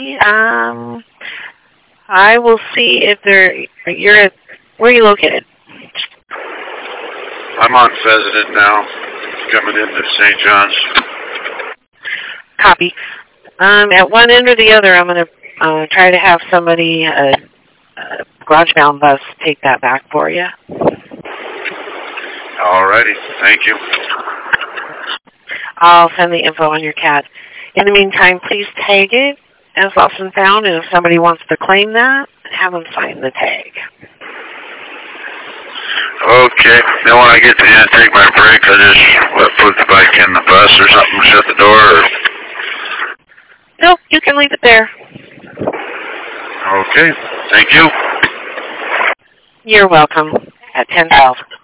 I will see if you're at, where are you located? I'm on Pheasant now, coming into St. John's. Copy. At one end or the other, I'm going to try to have somebody, a garage-bound bus, take that back for you. Alrighty, thank you. I'll send the info on your cat. In the meantime, please tag it as lost and found, and if somebody wants to claim that, have them sign the tag. Okay, then when I get to the end, take my break, I just put the bike in the bus or something, shut the door, or... Nope, you can leave it there. Okay, thank you. You're welcome. At 10:12.